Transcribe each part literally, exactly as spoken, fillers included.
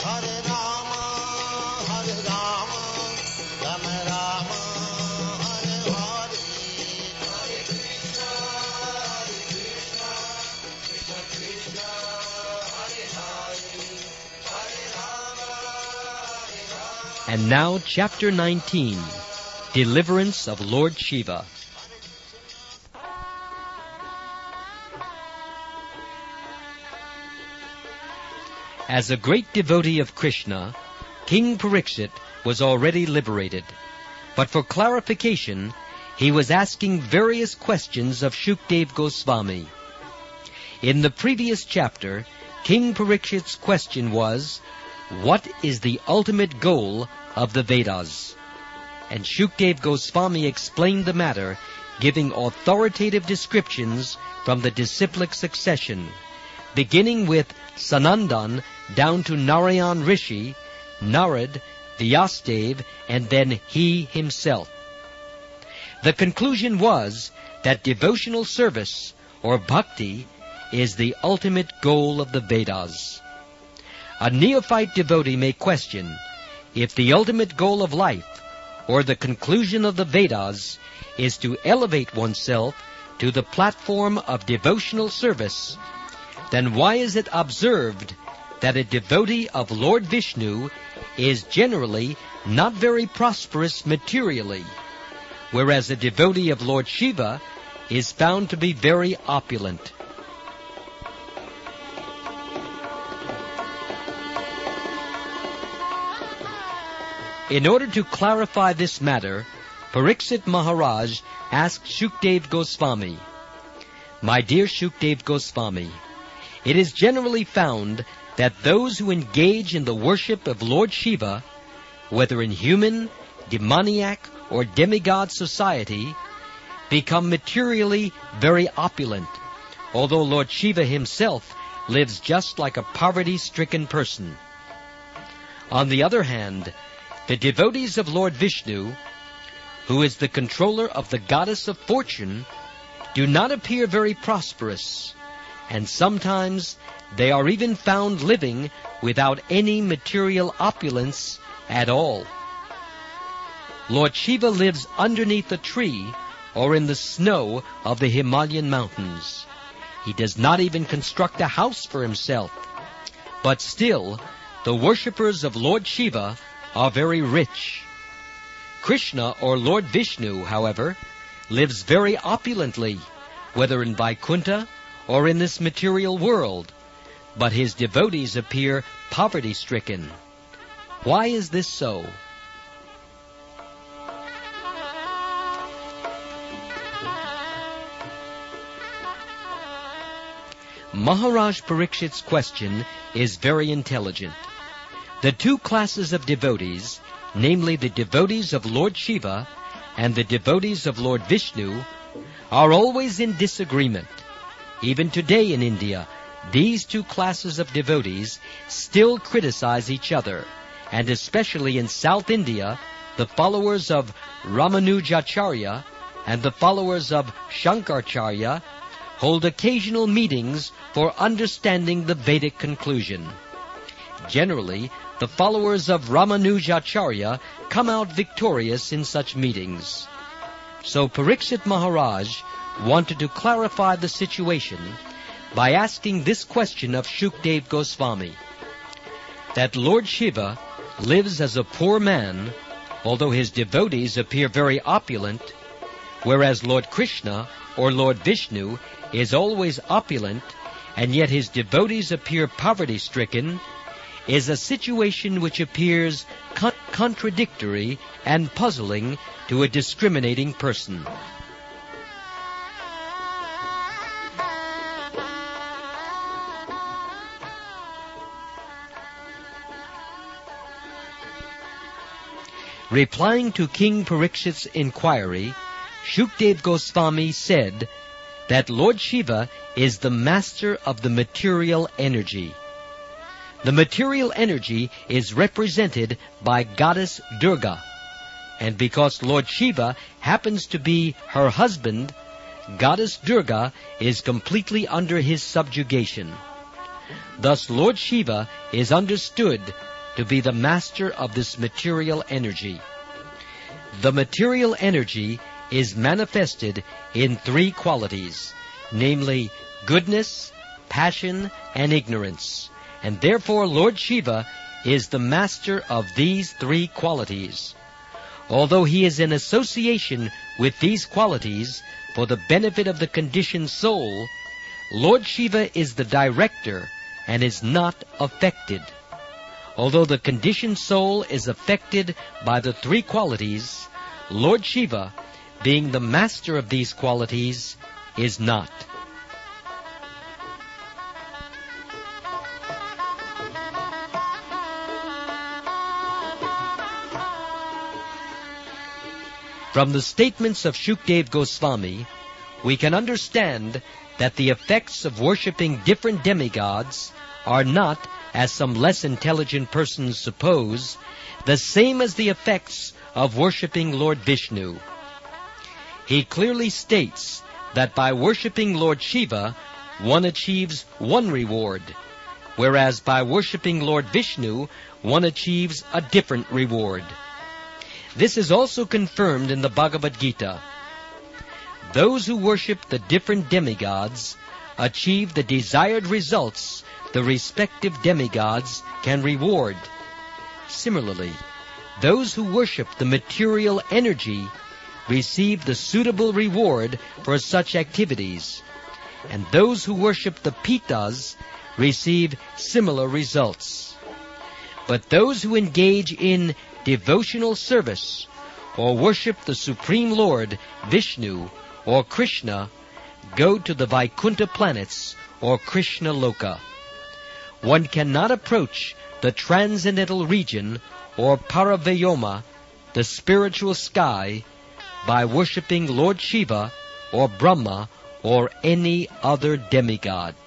Hare Rama, Hare Rama, Rama Rama, Hare Hare, Hare Krishna, Hare Krishna, Krishna Krishna, Hare Hare, Hare Rama, Hare Rama. And now, Chapter nineteen, Deliverance of Lord Shiva. As a great devotee of Krishna, King Parikshit was already liberated. But for clarification, he was asking various questions of Shukdev Goswami. In the previous chapter, King Parikshit's question was, what is the ultimate goal of the Vedas? And Shukdev Goswami explained the matter, giving authoritative descriptions from the disciplic succession, beginning with Sanandan down to Narayan Rishi, Narad, Vyasadeva, and then he himself. The conclusion was that devotional service, or bhakti, is the ultimate goal of the Vedas. A neophyte devotee may question if the ultimate goal of life, or the conclusion of the Vedas, is to elevate oneself to the platform of devotional service, then why is it observed that a devotee of Lord Vishnu is generally not very prosperous materially, whereas a devotee of Lord Shiva is found to be very opulent? In order to clarify this matter, Parikshit Maharaj asked Shukdev Goswami, "My dear Shukdev Goswami, it is generally found that those who engage in the worship of Lord Shiva, whether in human, demoniac, or demigod society, become materially very opulent, although Lord Shiva himself lives just like a poverty-stricken person. On the other hand, the devotees of Lord Vishnu, who is the controller of the goddess of fortune, do not appear very prosperous, and sometimes they are even found living without any material opulence at all. Lord Shiva lives underneath a tree or in the snow of the Himalayan mountains. He does not even construct a house for himself. But still, the worshippers of Lord Shiva are very rich. Krishna, or Lord Vishnu, however, lives very opulently, whether in Vaikuntha or in this material world, but his devotees appear poverty-stricken. Why is this so?" Maharaj Parikshit's question is very intelligent. The two classes of devotees, namely the devotees of Lord Shiva and the devotees of Lord Vishnu, are always in disagreement. Even today in India, these two classes of devotees still criticize each other, and especially in South India, the followers of Ramanujacharya and the followers of Shankaracharya hold occasional meetings for understanding the Vedic conclusion. Generally, the followers of Ramanujacharya come out victorious in such meetings. So Parikshit Maharaj wanted to clarify the situation by asking this question of Shukdev Goswami, that Lord Shiva lives as a poor man, although his devotees appear very opulent, whereas Lord Krishna, or Lord Vishnu, is always opulent, and yet his devotees appear poverty-stricken, is a situation which appears con- contradictory and puzzling to a discriminating person. Replying to King Parikshit's inquiry, Shukdev Goswami said that Lord Shiva is the master of the material energy. The material energy is represented by goddess Durga, and because Lord Shiva happens to be her husband, goddess Durga is completely under his subjugation. Thus Lord Shiva is understood to be the master of this material energy. The material energy is manifested in three qualities, namely goodness, passion, and ignorance, and therefore Lord Shiva is the master of these three qualities. Although he is in association with these qualities for the benefit of the conditioned soul, Lord Shiva is the director and is not affected. Although the conditioned soul is affected by the three qualities, Lord Shiva, being the master of these qualities, is not. From the statements of Shukdev Goswami, we can understand that the effects of worshipping different demigods are not, as some less intelligent persons suppose, the same as the effects of worshipping Lord Vishnu. He clearly states that by worshipping Lord Shiva, one achieves one reward, whereas by worshipping Lord Vishnu, one achieves a different reward. This is also confirmed in the Bhagavad Gita. Those who worship the different demigods achieve the desired results the respective demigods can reward. Similarly, those who worship the material energy receive the suitable reward for such activities, and those who worship the Pitas receive similar results. But those who engage in devotional service or worship the Supreme Lord Vishnu or Krishna go to the Vaikuntha planets or Krishna Loka. One cannot approach the transcendental region or Paravayoma, the spiritual sky, by worshipping Lord Shiva or Brahma or any other demigod.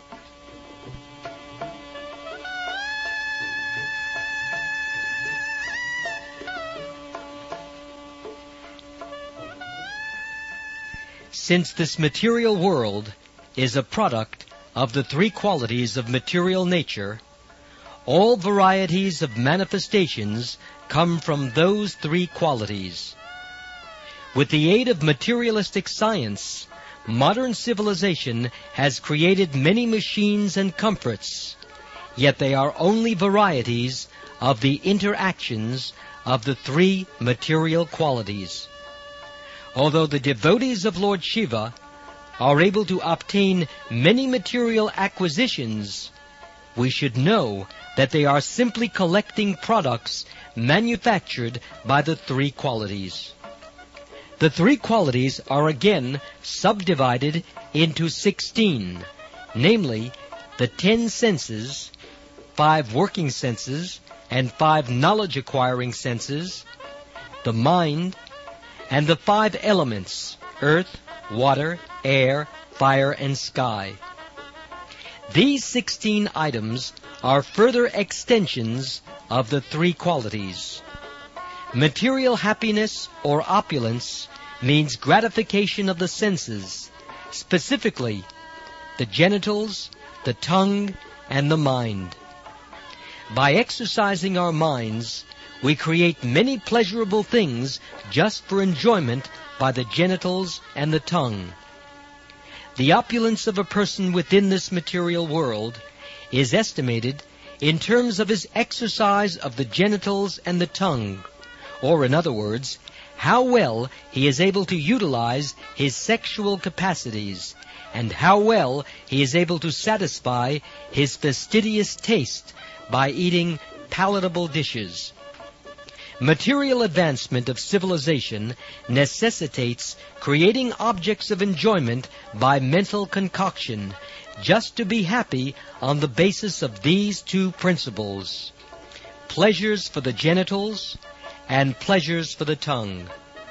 Since this material world is a product of the three qualities of material nature, all varieties of manifestations come from those three qualities. With the aid of materialistic science, modern civilization has created many machines and comforts, yet they are only varieties of the interactions of the three material qualities. Although the devotees of Lord Shiva are able to obtain many material acquisitions, we should know that they are simply collecting products manufactured by the three qualities. The three qualities are again subdivided into sixteen, namely the ten senses, five working senses, and five knowledge-acquiring senses, the mind, and the five elements, earth, water, air, fire, and sky. These sixteen items are further extensions of the three qualities. Material happiness or opulence means gratification of the senses, specifically the genitals, the tongue, and the mind. By exercising our minds, we create many pleasurable things just for enjoyment by the genitals and the tongue. The opulence of a person within this material world is estimated in terms of his exercise of the genitals and the tongue, or in other words, how well he is able to utilize his sexual capacities, and how well he is able to satisfy his fastidious taste by eating palatable dishes. Material advancement of civilization necessitates creating objects of enjoyment by mental concoction, just to be happy on the basis of these two principles: pleasures for the genitals and pleasures for the tongue.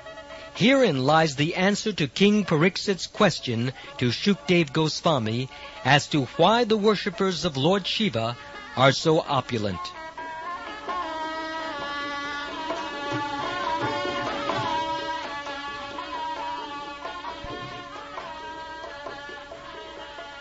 Herein lies the answer to King Parikshit's question to Shukdev Goswami as to why the worshippers of Lord Shiva are so opulent.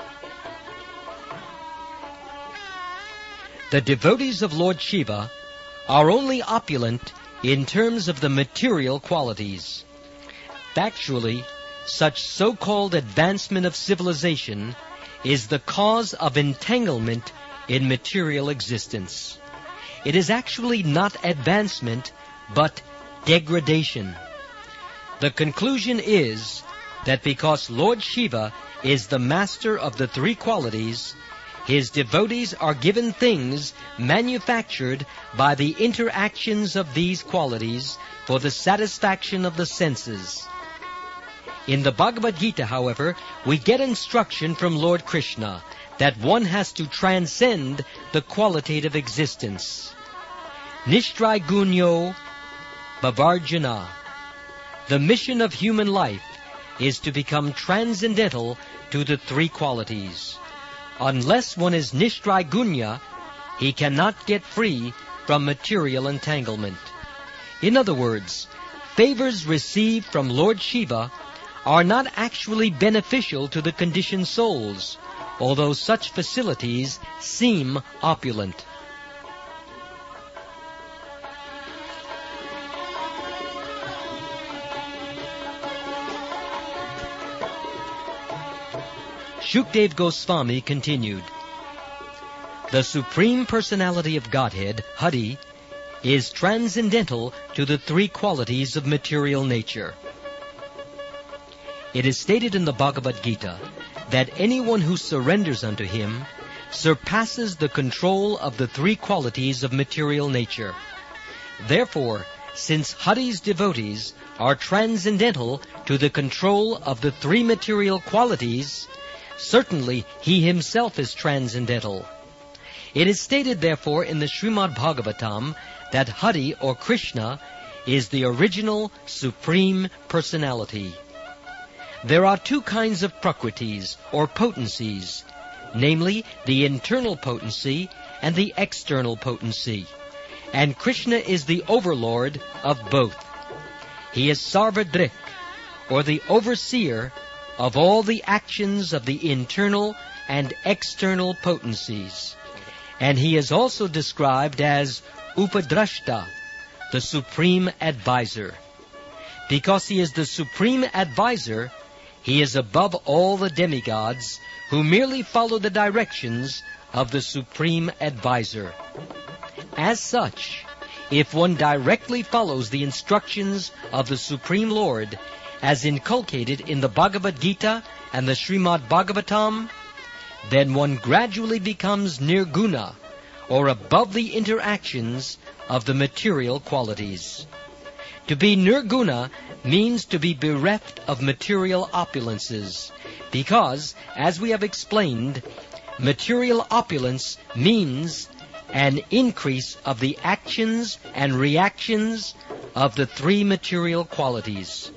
The devotees of Lord Shiva are only opulent in terms of the material qualities. Factually, such so-called advancement of civilization is the cause of entanglement in material existence. It is actually not advancement, but degradation. The conclusion is that because Lord Shiva is the master of the three qualities, his devotees are given things manufactured by the interactions of these qualities for the satisfaction of the senses. In the Bhagavad Gita, however, we get instruction from Lord Krishna that one has to transcend the qualitative existence. Nishtrai Gunyo Bhavarjana. The mission of human life is to become transcendental to the three qualities. Unless one is Nishtrai Gunya, he cannot get free from material entanglement. In other words, favors received from Lord Shiva are not actually beneficial to the conditioned souls, although such facilities seem opulent. Shukdev Goswami continued, the Supreme Personality of Godhead, Hari, is transcendental to the three qualities of material nature. It is stated in the Bhagavad Gita that anyone who surrenders unto him surpasses the control of the three qualities of material nature. Therefore, since Hari's devotees are transcendental to the control of the three material qualities, certainly he himself is transcendental. It is stated, therefore, in the Srimad Bhagavatam that Hari, or Krishna, is the original Supreme Personality. There are two kinds of prakritis, or potencies, namely the internal potency and the external potency, and Krishna is the overlord of both. He is Sarvadrik, or the overseer of all the actions of the internal and external potencies. And he is also described as Upadrashta, the supreme advisor. Because he is the supreme advisor, he is above all the demigods who merely follow the directions of the supreme advisor. As such, if one directly follows the instructions of the Supreme Lord, as inculcated in the Bhagavad Gita and the Srimad Bhagavatam, then one gradually becomes nirguna, or above the interactions of the material qualities. To be nirguna means to be bereft of material opulences, because, as we have explained, material opulence means an increase of the actions and reactions of the three material qualities.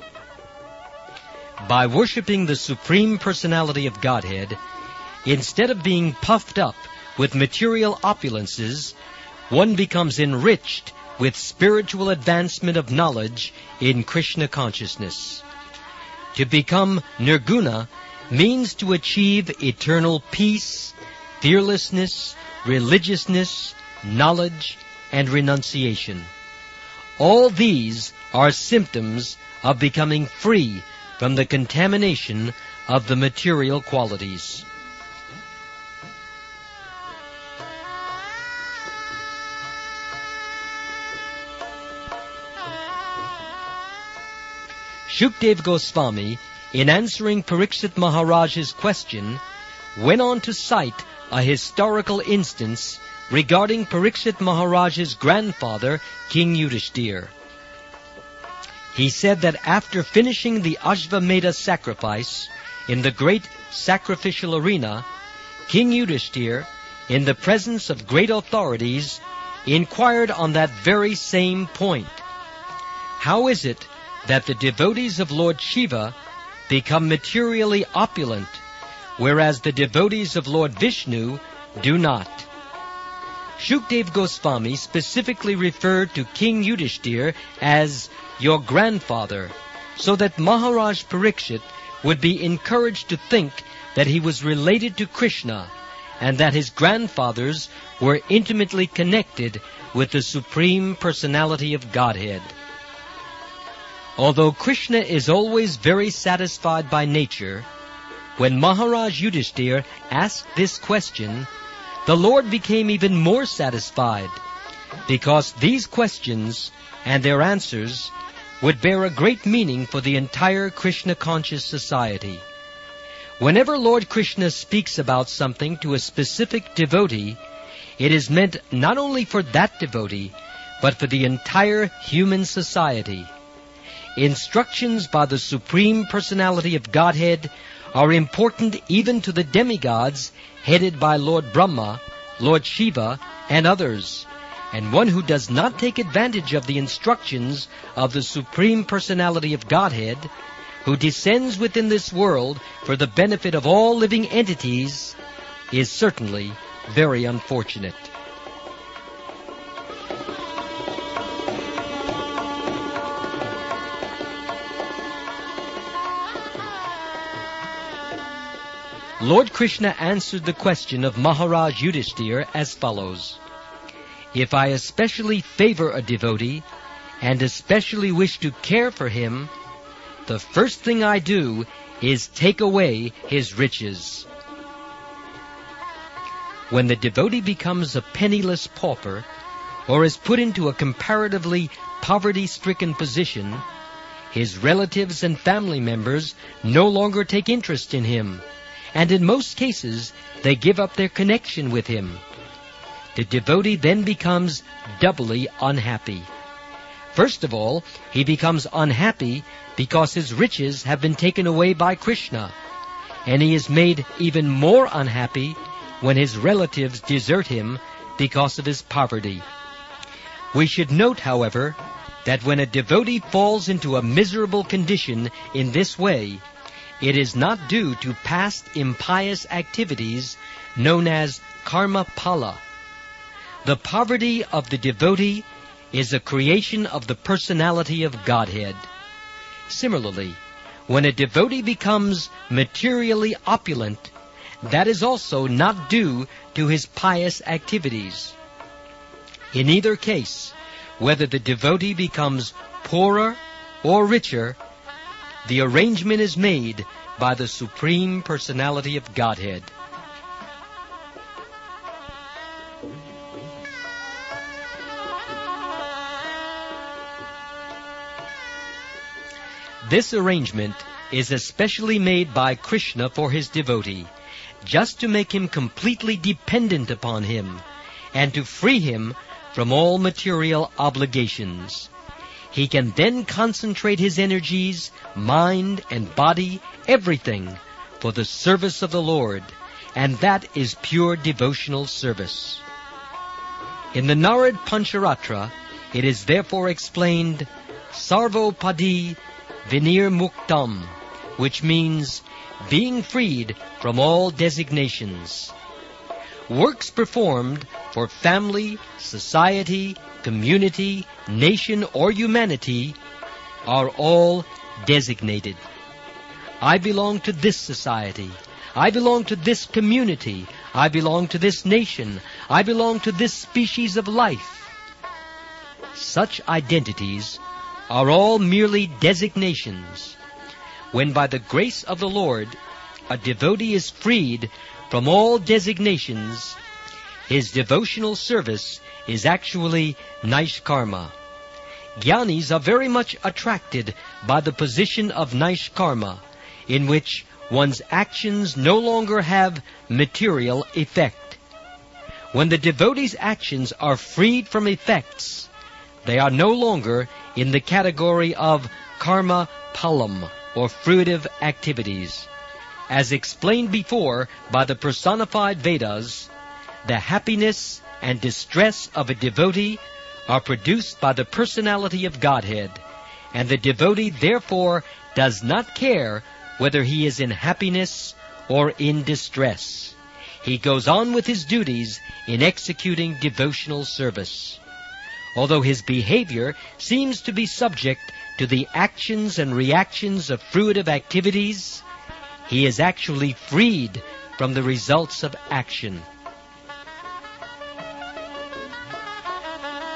By worshipping the Supreme Personality of Godhead, instead of being puffed up with material opulences, one becomes enriched with spiritual advancement of knowledge in Krishna consciousness. To become nirguna means to achieve eternal peace, fearlessness, religiousness, knowledge, and renunciation. All these are symptoms of becoming free from the contamination of the material qualities. Shukdev Goswami, in answering Parikshit Maharaj's question, went on to cite a historical instance regarding Parikshit Maharaj's grandfather, King Yudhishthir. He said that after finishing the Ashvamedha sacrifice in the great sacrificial arena, King Yudhishthir, in the presence of great authorities, inquired on that very same point. How is it that the devotees of Lord Shiva become materially opulent, whereas the devotees of Lord Vishnu do not? Shukdev Goswami specifically referred to King Yudhishthir as your grandfather, so that Maharaj Parikshit would be encouraged to think that he was related to Krishna, and that his grandfathers were intimately connected with the Supreme Personality of Godhead. Although Krishna is always very satisfied by nature, when Maharaj Yudhishthira asked this question, the Lord became even more satisfied, because these questions and their answers would bear a great meaning for the entire Krishna-conscious society. Whenever Lord Krishna speaks about something to a specific devotee, it is meant not only for that devotee, but for the entire human society. Instructions by the Supreme Personality of Godhead are important even to the demigods headed by Lord Brahma, Lord Shiva, and others. And one who does not take advantage of the instructions of the Supreme Personality of Godhead, who descends within this world for the benefit of all living entities, is certainly very unfortunate. Lord Krishna answered the question of Maharaj Yudhishthira as follows. If I especially favor a devotee and especially wish to care for him, the first thing I do is take away his riches. When the devotee becomes a penniless pauper or is put into a comparatively poverty-stricken position, his relatives and family members no longer take interest in him, and in most cases they give up their connection with him. The devotee then becomes doubly unhappy. First of all, he becomes unhappy because his riches have been taken away by Krishna, and he is made even more unhappy when his relatives desert him because of his poverty. We should note, however, that when a devotee falls into a miserable condition in this way, it is not due to past impious activities known as karma pala. The poverty of the devotee is a creation of the personality of Godhead. Similarly, when a devotee becomes materially opulent, that is also not due to his pious activities. In either case, whether the devotee becomes poorer or richer, the arrangement is made by the Supreme Personality of Godhead. This arrangement is especially made by Krishna for his devotee, just to make him completely dependent upon him, and to free him from all material obligations. He can then concentrate his energies, mind and body, everything, for the service of the Lord, and that is pure devotional service. In the Narad Pancharatra, it is therefore explained, Sarvopadi Vinir Muktam, which means being freed from all designations. Works performed for family, society, community, nation, or humanity are all designated. I belong to this society. I belong to this community. I belong to this nation. I belong to this species of life. Such identities are all merely designations. When by the grace of the Lord a devotee is freed from all designations, his devotional service is actually Naishkarma. Jnanis are very much attracted by the position of Naishkarma, in which one's actions no longer have material effect. When the devotee's actions are freed from effects, they are no longer in the category of karma palam, or fruitive activities. As explained before by the personified Vedas, the happiness and distress of a devotee are produced by the personality of Godhead, and the devotee therefore does not care whether he is in happiness or in distress. He goes on with his duties in executing devotional service. Although his behavior seems to be subject to the actions and reactions of fruitive activities, he is actually freed from the results of action.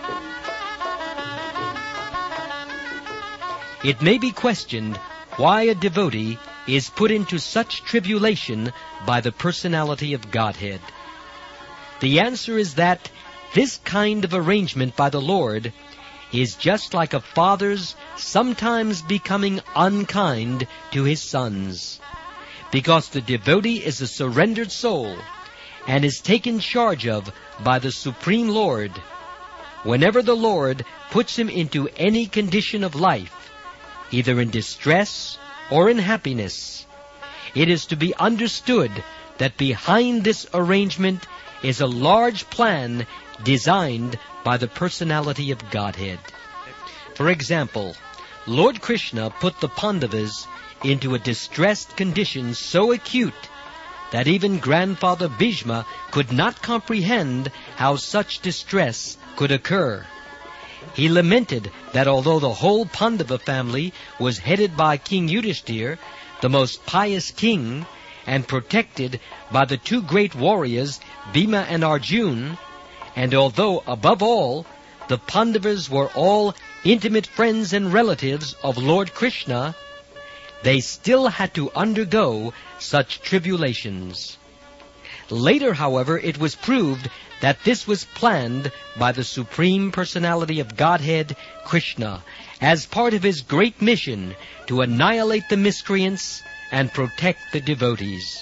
it may be questioned why a devotee is put into such tribulation by the personality of Godhead. The answer is that this kind of arrangement by the Lord is just like a father's sometimes becoming unkind to his sons, because the devotee is a surrendered soul and is taken charge of by the Supreme Lord. Whenever the Lord puts him into any condition of life, either in distress or in happiness, it is to be understood that behind this arrangement is a large plan designed by the personality of Godhead. For example, Lord Krishna put the Pandavas into a distressed condition so acute that even Grandfather Bhishma could not comprehend how such distress could occur. He lamented that although the whole Pandava family was headed by King Yudhishthir, the most pious king, and protected by the two great warriors, Bhima and Arjuna, and although, above all, the Pandavas were all intimate friends and relatives of Lord Krishna, they still had to undergo such tribulations. Later, however, it was proved that this was planned by the Supreme Personality of Godhead, Krishna, as part of his great mission to annihilate the miscreants and protect the devotees.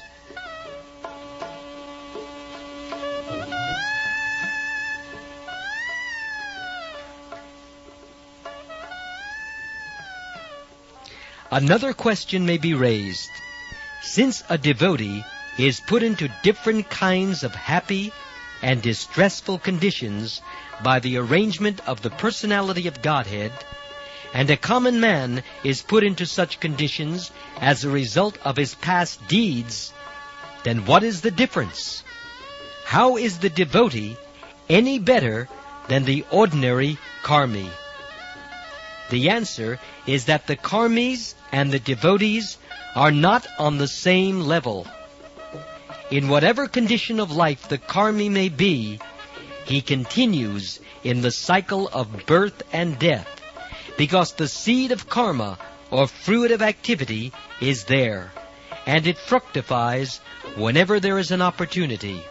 Another question may be raised. Since a devotee is put into different kinds of happy and distressful conditions by the arrangement of the personality of Godhead, and a common man is put into such conditions as a result of his past deeds, then what is the difference? How is the devotee any better than the ordinary karmi? The answer is that the karmis and the devotees are not on the same level. In whatever condition of life the karmi may be, he continues in the cycle of birth and death, because the seed of karma, or fruit of activity, is there, and it fructifies whenever there is an opportunity.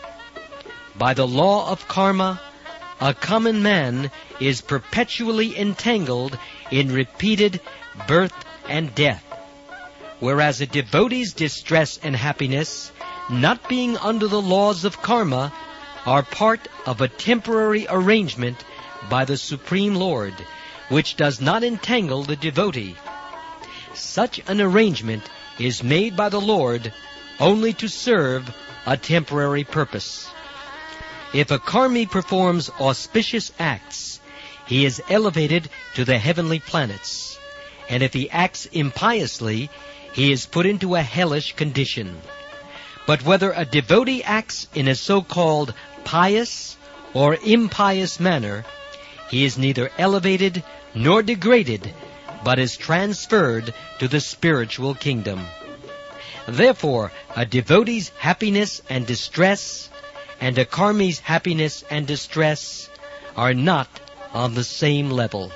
By the law of karma, a common man is perpetually entangled in repeated birth and death, whereas a devotee's distress and happiness, not being under the laws of karma, are part of a temporary arrangement by the Supreme Lord, which does not entangle the devotee. Such an arrangement is made by the Lord only to serve a temporary purpose. If a karmi performs auspicious acts, he is elevated to the heavenly planets, and if he acts impiously, he is put into a hellish condition. But whether a devotee acts in a so-called pious or impious manner, he is neither elevated nor degraded, but is transferred to the spiritual kingdom. Therefore, a devotee's happiness and distress and a karmi's happiness and distress are not on the same level.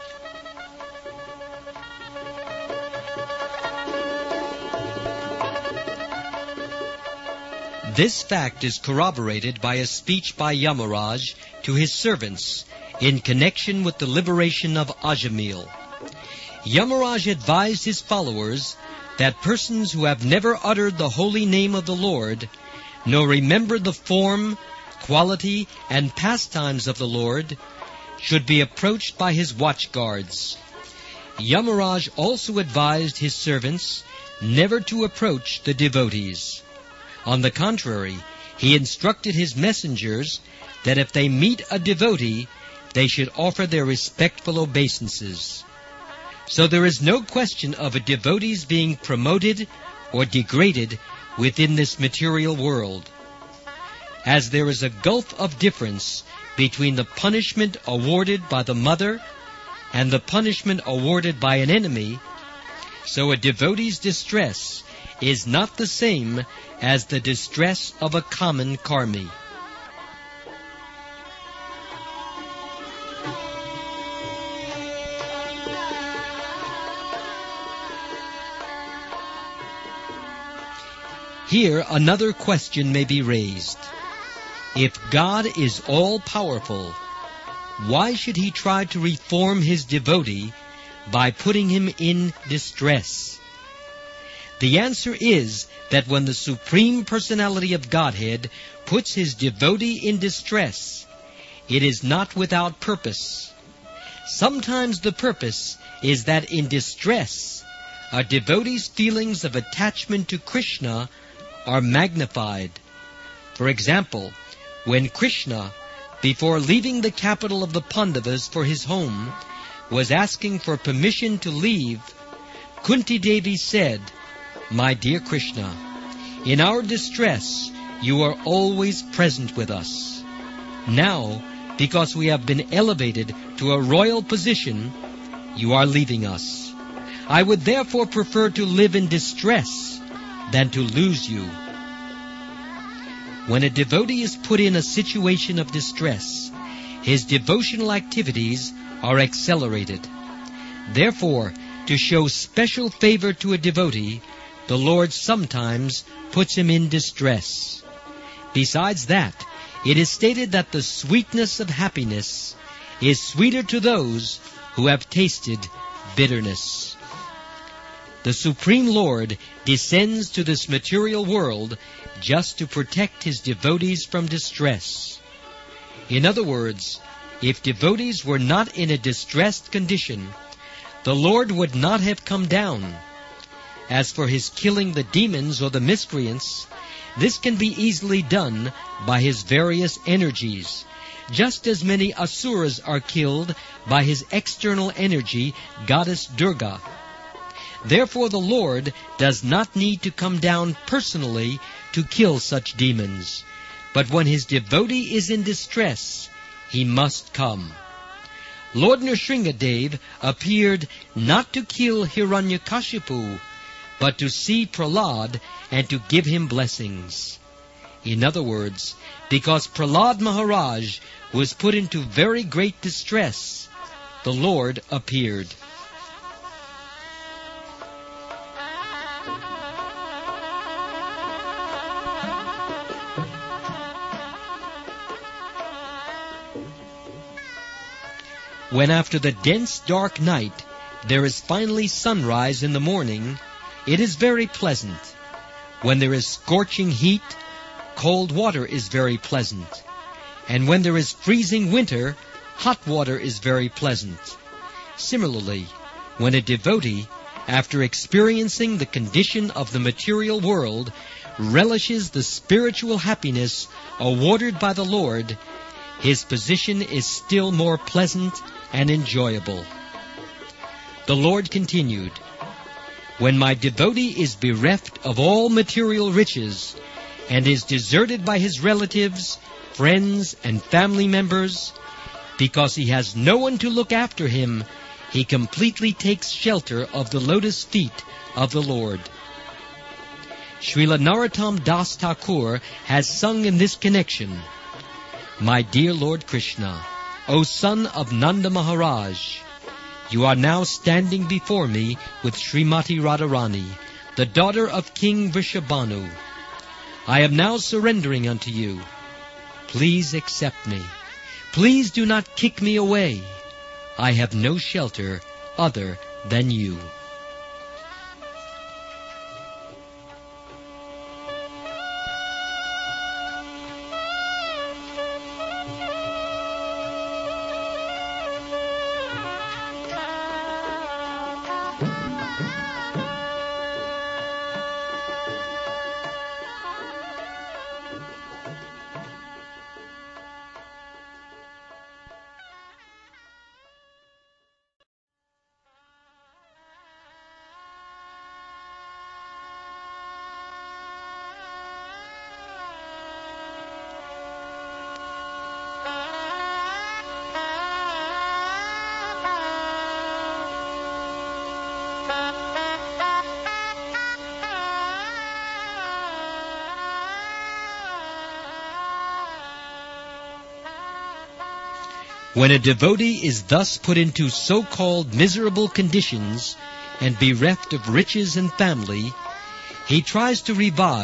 This fact is corroborated by a speech by Yamaraj to his servants in connection with the liberation of Ajamil. Yamaraj advised his followers that persons who have never uttered the holy name of the Lord, nor remembered the form, quality, and pastimes of the Lord, should be approached by his watchguards. Yamaraj also advised his servants never to approach the devotees. On the contrary, he instructed his messengers that if they meet a devotee, they should offer their respectful obeisances. So there is no question of a devotee's being promoted or degraded within this material world. As there is a gulf of difference between the punishment awarded by the mother and the punishment awarded by an enemy, so a devotee's distress is not the same as the distress of a common karmi. Here another question may be raised. If God is all-powerful, why should he try to reform his devotee by putting him in distress? The answer is that when the Supreme Personality of Godhead puts his devotee in distress, it is not without purpose. Sometimes the purpose is that in distress, a devotee's feelings of attachment to Krishna are magnified. For example, when Krishna, before leaving the capital of the Pandavas for his home, was asking for permission to leave, Kunti Devi said, "My dear Krishna, in our distress you are always present with us. Now, because we have been elevated to a royal position, you are leaving us. I would therefore prefer to live in distress than to lose you." When a devotee is put in a situation of distress, his devotional activities are accelerated. Therefore, to show special favor to a devotee, the Lord sometimes puts him in distress. Besides that, it is stated that the sweetness of happiness is sweeter to those who have tasted bitterness. The Supreme Lord descends to this material world just to protect his devotees from distress. In other words, if devotees were not in a distressed condition, the Lord would not have come down. As for his killing the demons or the miscreants, this can be easily done by his various energies, just as many asuras are killed by his external energy, Goddess Durga. Therefore the Lord does not need to come down personally to kill such demons, but when his devotee is in distress, he must come. Lord Nrsingadev appeared not to kill Hiranyakashipu, but to see Prahlad and to give him blessings. In other words, because Prahlad Maharaj was put into very great distress, the Lord appeared. When after the dense dark night there is finally sunrise in the morning, it is very pleasant. When there is scorching heat, cold water is very pleasant. And when there is freezing winter, hot water is very pleasant. Similarly, when a devotee, after experiencing the condition of the material world, relishes the spiritual happiness awarded by the Lord, his position is still more pleasant and enjoyable. The Lord continued, "When my devotee is bereft of all material riches and is deserted by his relatives, friends, and family members, because he has no one to look after him, he completely takes shelter of the lotus feet of the Lord." Srila Narottam Das Thakur has sung in this connection, "My dear Lord Krishna, O son of Nanda Maharaj, you are now standing before me with Srimati Radharani, the daughter of King Vrishabhanu. I am now surrendering unto you. Please accept me. Please do not kick me away. I have no shelter other than you." When a devotee is thus put into so-called miserable conditions and bereft of riches and family, he tries to revive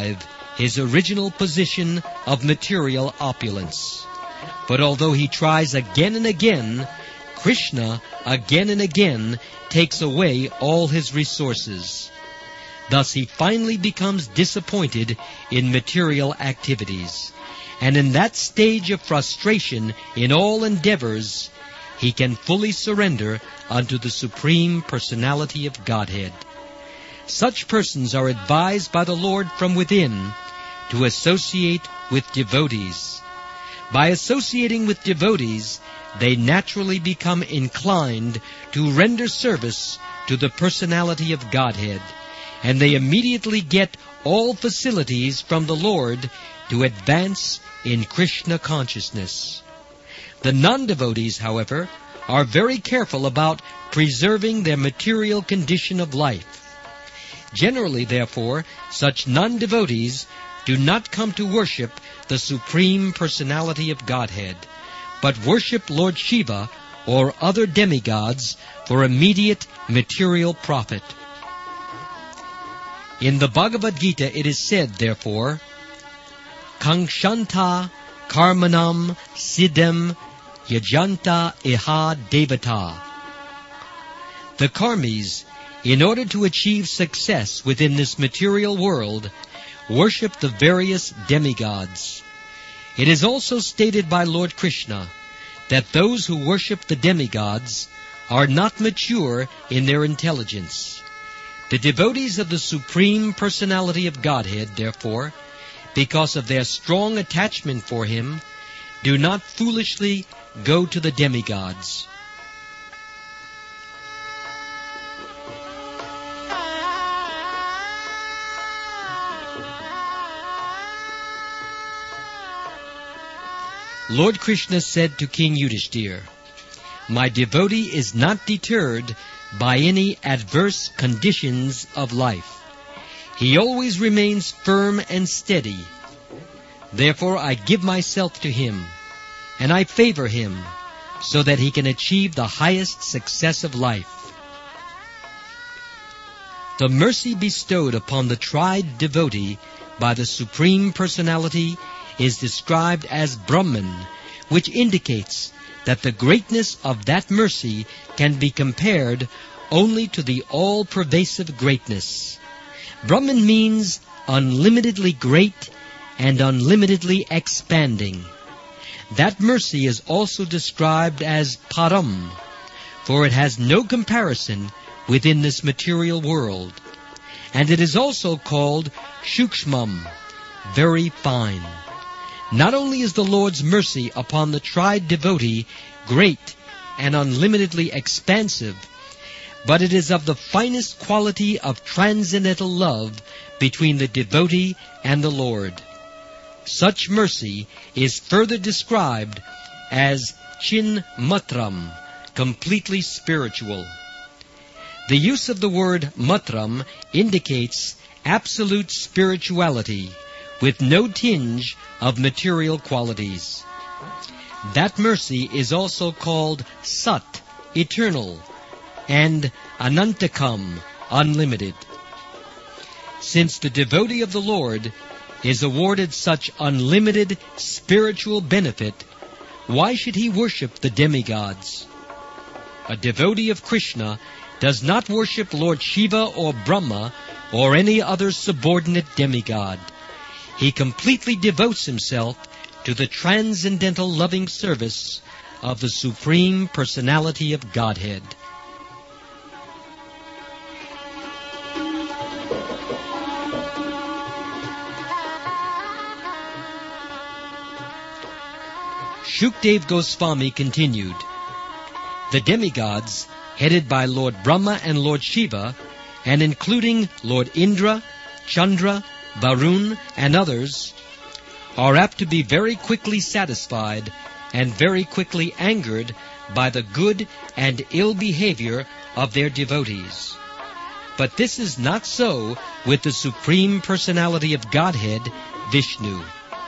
his original position of material opulence. But although he tries again and again, Krishna again and again takes away all his resources. Thus he finally becomes disappointed in material activities, and in that stage of frustration in all endeavors, he can fully surrender unto the Supreme Personality of Godhead. Such persons are advised by the Lord from within to associate with devotees. By associating with devotees, they naturally become inclined to render service to the Personality of Godhead, and they immediately get all facilities from the Lord to advance in Krishna consciousness. The non-devotees, however, are very careful about preserving their material condition of life. Generally, therefore, such non-devotees do not come to worship the Supreme Personality of Godhead, but worship Lord Shiva or other demigods for immediate material profit. In the Bhagavad Gita it is said, therefore, Kankshanta karmanam siddham yajanta iha devata. The karmis, in order to achieve success within this material world, worship the various demigods. It is also stated by Lord Krishna that those who worship the demigods are not mature in their intelligence. The devotees of the Supreme Personality of Godhead, therefore, because of their strong attachment for Him, do not foolishly go to the demigods. Lord Krishna said to King Yudhishthira, "My devotee is not deterred by any adverse conditions of life. He always remains firm and steady. Therefore I give myself to him, and I favor him, so that he can achieve the highest success of life." The mercy bestowed upon the tried devotee by the Supreme Personality is described as Brahman, which indicates that the greatness of that mercy can be compared only to the all-pervasive greatness. Brahman means unlimitedly great and unlimitedly expanding. That mercy is also described as Param, for it has no comparison within this material world. And it is also called Shukshmam, very fine. Not only is the Lord's mercy upon the tried devotee great and unlimitedly expansive, but it is of the finest quality of transcendental love between the devotee and the Lord. Such mercy is further described as Chinmatram, completely spiritual. The use of the word matram indicates absolute spirituality, with no tinge of material qualities. That mercy is also called Sat, eternal, and Anantakam, unlimited. Since the devotee of the Lord is awarded such unlimited spiritual benefit, why should he worship the demigods? A devotee of Krishna does not worship Lord Shiva or Brahma or any other subordinate demigod. He completely devotes himself to the transcendental loving service of the Supreme Personality of Godhead. Shukdev Goswami continued, "The demigods, headed by Lord Brahma and Lord Shiva, and including Lord Indra, Chandra, Varun, and others, are apt to be very quickly satisfied and very quickly angered by the good and ill behavior of their devotees. But this is not so with the Supreme Personality of Godhead, Vishnu.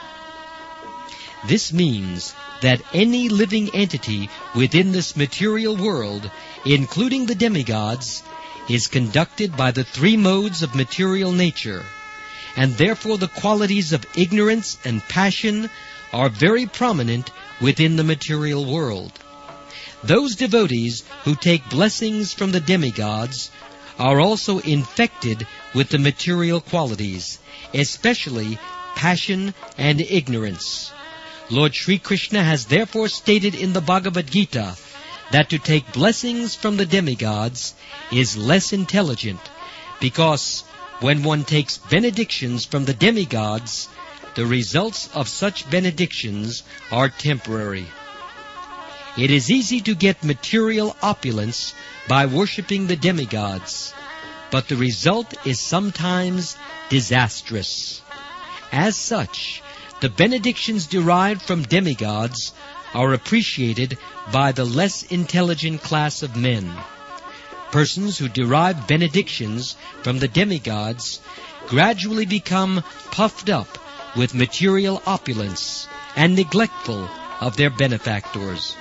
This means that any living entity within this material world, including the demigods, is conducted by the three modes of material nature, and therefore the qualities of ignorance and passion are very prominent within the material world. Those devotees who take blessings from the demigods are also infected with the material qualities, especially passion and ignorance. Lord Sri Krishna has therefore stated in the Bhagavad Gita that to take blessings from the demigods is less intelligent, because when one takes benedictions from the demigods, the results of such benedictions are temporary. It is easy to get material opulence by worshipping the demigods, but the result is sometimes disastrous. As such, the benedictions derived from demigods are appreciated by the less intelligent class of men. Persons who derive benedictions from the demigods gradually become puffed up with material opulence and neglectful of their benefactors.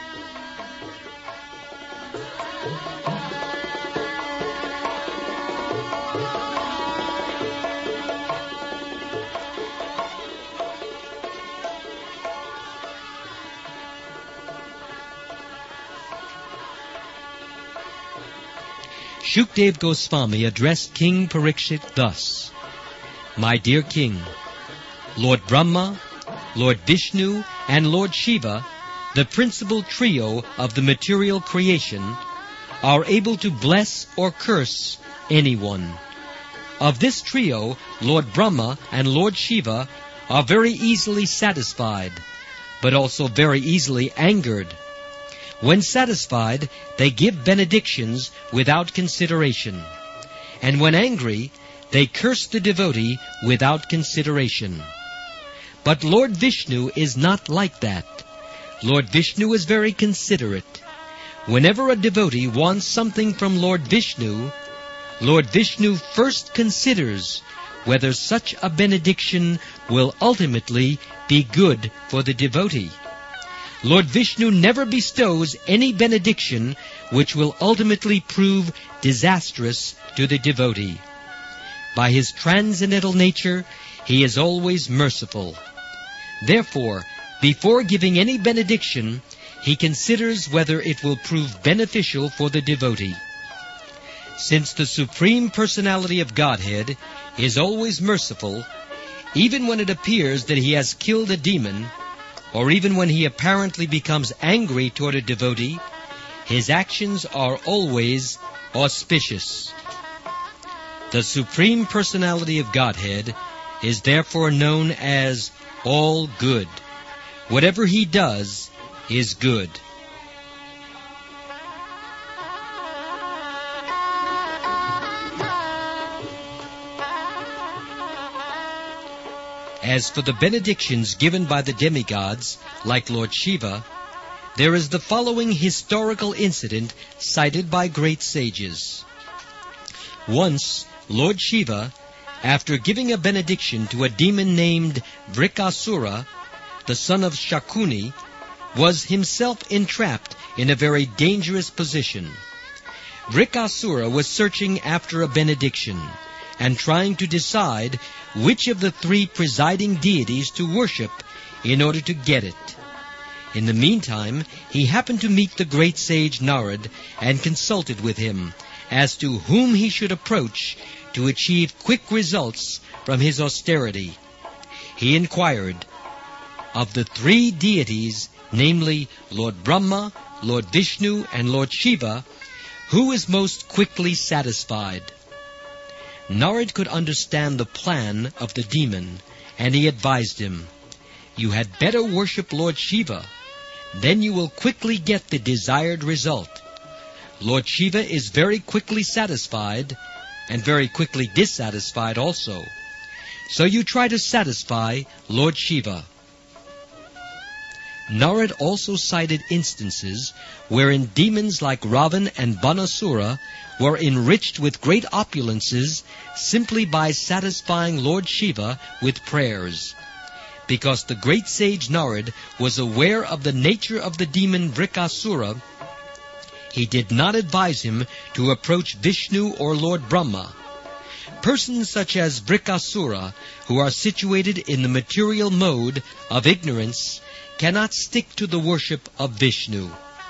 Shukdev Goswami addressed King Parikshit thus: My dear King, Lord Brahma, Lord Vishnu, and Lord Shiva, the principal trio of the material creation, are able to bless or curse anyone. Of this trio, Lord Brahma and Lord Shiva are very easily satisfied, but also very easily angered. When satisfied, they give benedictions without consideration, and when angry, they curse the devotee without consideration. But Lord Vishnu is not like that. Lord Vishnu is very considerate. Whenever a devotee wants something from Lord Vishnu, Lord Vishnu first considers whether such a benediction will ultimately be good for the devotee. Lord Vishnu never bestows any benediction which will ultimately prove disastrous to the devotee. By his transcendental nature, he is always merciful. Therefore, before giving any benediction, he considers whether it will prove beneficial for the devotee. Since the Supreme Personality of Godhead is always merciful, even when it appears that he has killed a demon, or even when he apparently becomes angry toward a devotee, his actions are always auspicious. The Supreme Personality of Godhead is therefore known as all good. Whatever he does is good. As for the benedictions given by the demigods, like Lord Shiva, there is the following historical incident cited by great sages. Once, Lord Shiva, after giving a benediction to a demon named Vrikasura, the son of Shakuni, was himself entrapped in a very dangerous position. Vrikasura was searching after a benediction and trying to decide which of the three presiding deities to worship in order to get it. In the meantime, he happened to meet the great sage Narad and consulted with him as to whom he should approach to achieve quick results from his austerity. He inquired, of the three deities, namely Lord Brahma, Lord Vishnu, and Lord Shiva, who is most quickly satisfied? Narad could understand the plan of the demon, and he advised him, You had better worship Lord Shiva. Then you will quickly get the desired result. Lord Shiva is very quickly satisfied, and very quickly dissatisfied also. So you try to satisfy Lord Shiva. Narad also cited instances wherein demons like Ravan and Banasura were enriched with great opulences simply by satisfying Lord Shiva with prayers. Because the great sage Narad was aware of the nature of the demon Vrikasura, he did not advise him to approach Vishnu or Lord Brahma. But persons such as Vrikasura, who are situated in the material mode of ignorance, cannot stick to the worship of Vishnu.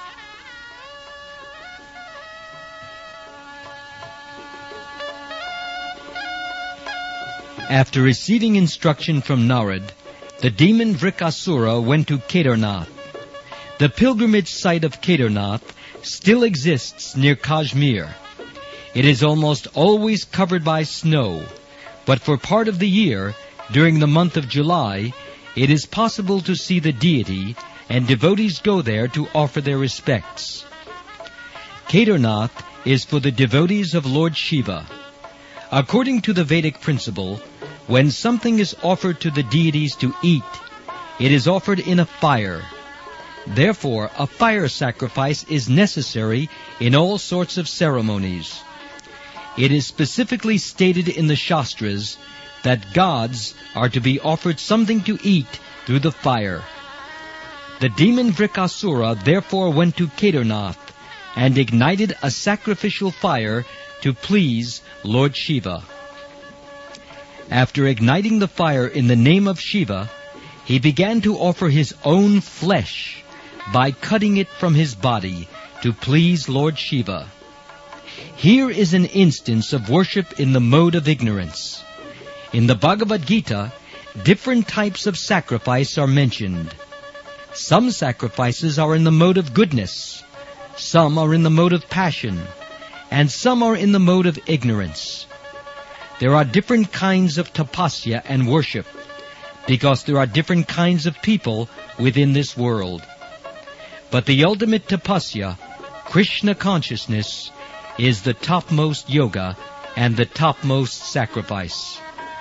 After receiving instruction from Narad, the demon Vrikasura went to Kedarnath. The pilgrimage site of Kedarnath still exists near Kashmir. It is almost always covered by snow, but for part of the year, during the month of July, it is possible to see the deity, and devotees go there to offer their respects. Kedarnath is for the devotees of Lord Shiva. According to the Vedic principle, when something is offered to the deities to eat, it is offered in a fire. Therefore, a fire sacrifice is necessary in all sorts of ceremonies. It is specifically stated in the Shastras that gods are to be offered something to eat through the fire. The demon Vrikasura therefore went to Kedarnath and ignited a sacrificial fire to please Lord Shiva. After igniting the fire in the name of Shiva, he began to offer his own flesh by cutting it from his body to please Lord Shiva. Here is an instance of worship in the mode of ignorance. In the Bhagavad Gita, different types of sacrifice are mentioned. Some sacrifices are in the mode of goodness, some are in the mode of passion, and some are in the mode of ignorance. There are different kinds of tapasya and worship, because there are different kinds of people within this world. But the ultimate tapasya, Krishna consciousness, is the topmost yoga and the topmost sacrifice.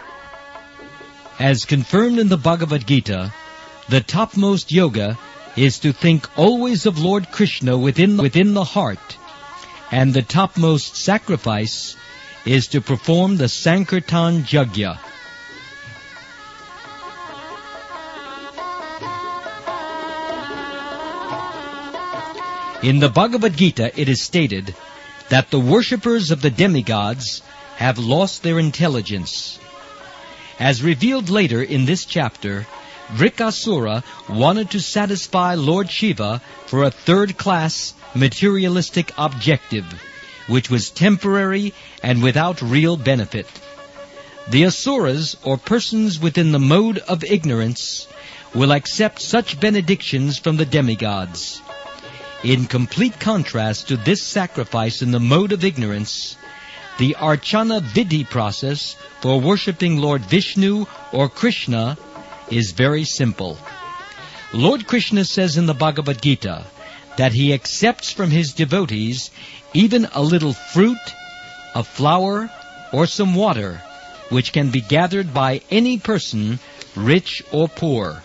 As confirmed in the Bhagavad Gita, the topmost yoga is to think always of Lord Krishna within, within the heart, and the topmost sacrifice is to perform the Sankirtan Yajna. In the Bhagavad Gita it is stated that the worshippers of the demigods have lost their intelligence. As revealed later in this chapter, Vrikasura wanted to satisfy Lord Shiva for a third-class materialistic objective, which was temporary and without real benefit. The Asuras, or persons within the mode of ignorance, will accept such benedictions from the demigods. In complete contrast to this sacrifice in the mode of ignorance, the Archana Vidhi process for worshipping Lord Vishnu or Krishna is very simple. Lord Krishna says in the Bhagavad Gita that he accepts from his devotees even a little fruit, a flower, or some water, which can be gathered by any person, rich or poor.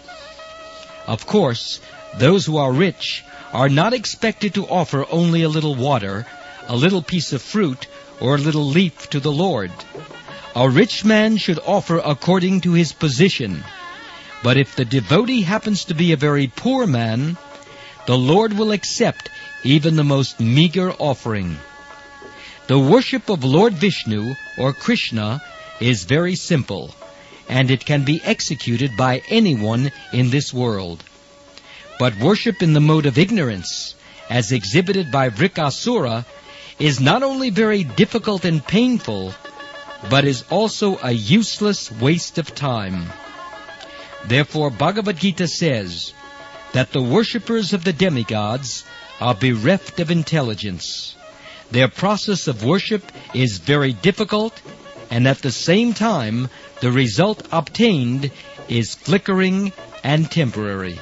Of course, those who are rich are not expected to offer only a little water, a little piece of fruit, or a little leaf to the Lord. A rich man should offer according to his position. But if the devotee happens to be a very poor man, the Lord will accept even the most meager offering. The worship of Lord Vishnu or Krishna is very simple, and it can be executed by anyone in this world. But worship in the mode of ignorance, as exhibited by Vrikasura, is not only very difficult and painful, but is also a useless waste of time. Therefore, Bhagavad Gita says that the worshippers of the demigods are bereft of intelligence. Their process of worship is very difficult, and at the same time, the result obtained is flickering and temporary.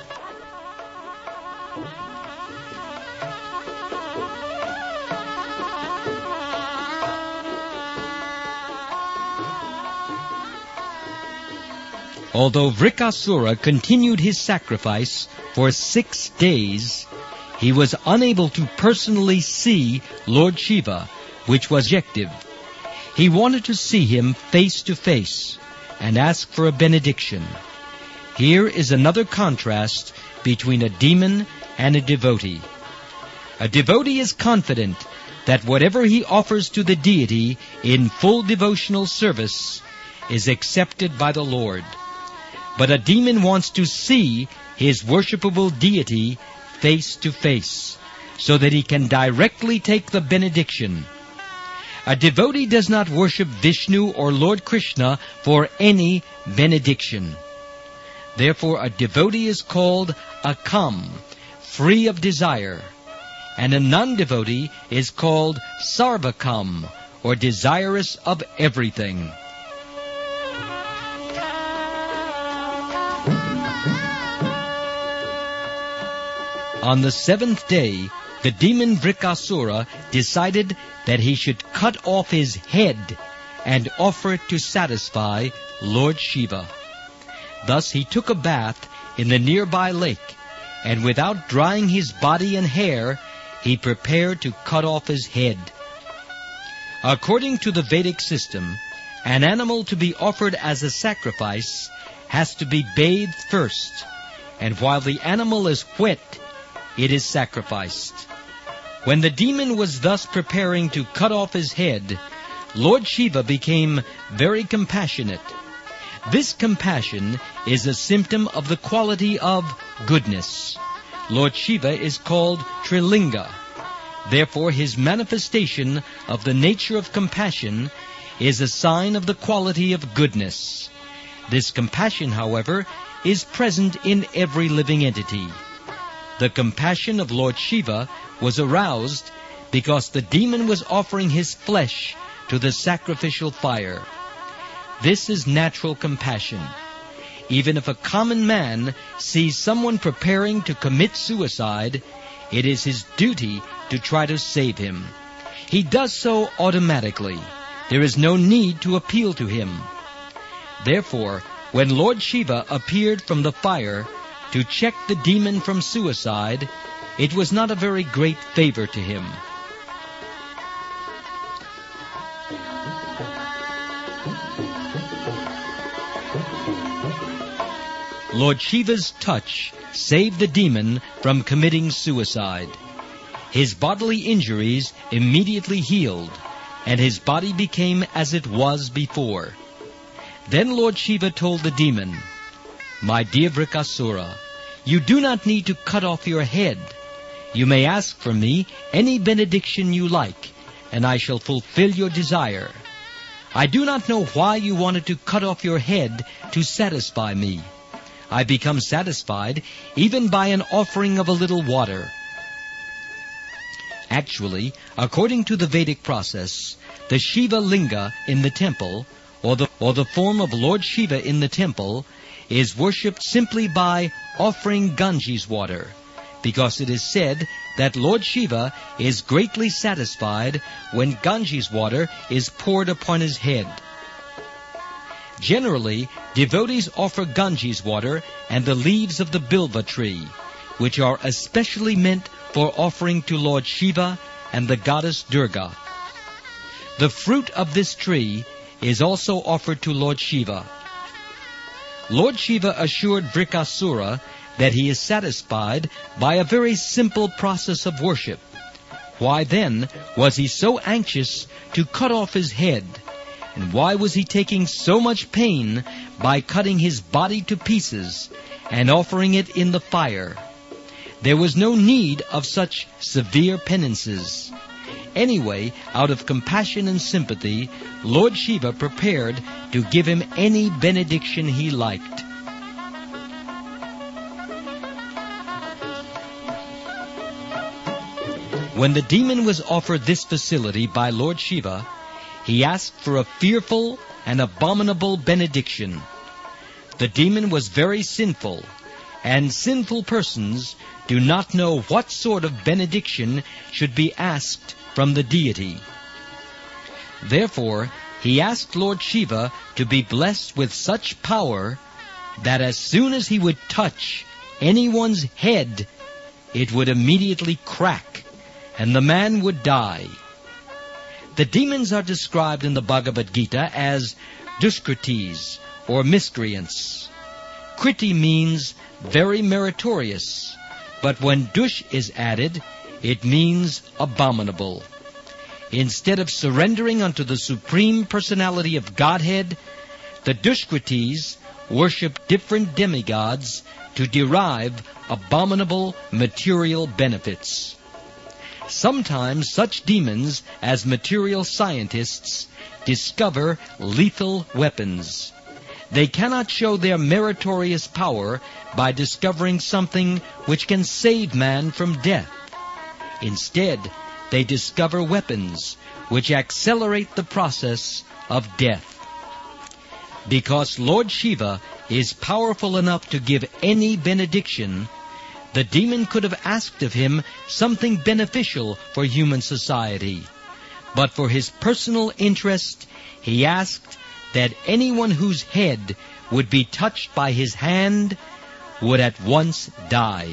Although Vrikasura continued his sacrifice for six days, he was unable to personally see Lord Shiva, which was objective. He wanted to see him face to face and ask for a benediction. Here is another contrast between a demon and a devotee. A devotee is confident that whatever he offers to the deity in full devotional service is accepted by the Lord. But a demon wants to see his worshipable deity face to face, so that he can directly take the benediction. A devotee does not worship Vishnu or Lord Krishna for any benediction. Therefore, a devotee is called a kam, free of desire, and a non-devotee is called sarvakam, or desirous of everything. On the seventh day, the demon Vrikasura decided that he should cut off his head and offer it to satisfy Lord Shiva. Thus he took a bath in the nearby lake, and without drying his body and hair, he prepared to cut off his head. According to the Vedic system, an animal to be offered as a sacrifice has to be bathed first, and while the animal is wet, it is sacrificed. When the demon was thus preparing to cut off his head, Lord Shiva became very compassionate. This compassion is a symptom of the quality of goodness. Lord Shiva is called Trilinga. Therefore, his manifestation of the nature of compassion is a sign of the quality of goodness. This compassion, however, is present in every living entity. The compassion of Lord Shiva was aroused because the demon was offering his flesh to the sacrificial fire. This is natural compassion. Even if a common man sees someone preparing to commit suicide, it is his duty to try to save him. He does so automatically. There is no need to appeal to him. Therefore, when Lord Shiva appeared from the fire to check the demon from suicide, it was not a very great favor to him. Lord Shiva's touch saved the demon from committing suicide. His bodily injuries immediately healed, and his body became as it was before. Then Lord Shiva told the demon, "My dear Vrikasura, you do not need to cut off your head. You may ask from me any benediction you like, and I shall fulfill your desire. I do not know why you wanted to cut off your head to satisfy me. I become satisfied even by an offering of a little water." Actually, according to the Vedic process, the Shiva Linga in the temple, or the, or the form of Lord Shiva in the temple, is worshipped simply by offering Ganges water, because it is said that Lord Shiva is greatly satisfied when Ganges water is poured upon his head. Generally, devotees offer Ganges water and the leaves of the Bilva tree, which are especially meant for offering to Lord Shiva and the goddess Durga. The fruit of this tree is also offered to Lord Shiva. Lord Shiva assured Vrikasura that he is satisfied by a very simple process of worship. Why then was he so anxious to cut off his head? And why was he taking so much pain by cutting his body to pieces and offering it in the fire? There was no need of such severe penances. Anyway, out of compassion and sympathy, Lord Shiva prepared to give him any benediction he liked. When the demon was offered this facility by Lord Shiva, he asked for a fearful and abominable benediction. The demon was very sinful, and sinful persons do not know what sort of benediction should be asked from the deity. Therefore, he asked Lord Shiva to be blessed with such power that as soon as he would touch anyone's head, it would immediately crack, and the man would die. The demons are described in the Bhagavad Gita as Duskritis, or miscreants. Kriti means very meritorious, but when Dush is added, it means abominable. instead of surrendering unto the Supreme Personality of Godhead, the Dushkritis worship different demigods to derive abominable material benefits. Sometimes such demons as material scientists discover lethal weapons. They cannot show their meritorious power by discovering something which can save man from death. Instead, they discover weapons which accelerate the process of death. Because Lord Shiva is powerful enough to give any benediction, the demon could have asked of him something beneficial for human society. But for his personal interest, he asked that anyone whose head would be touched by his hand would at once die.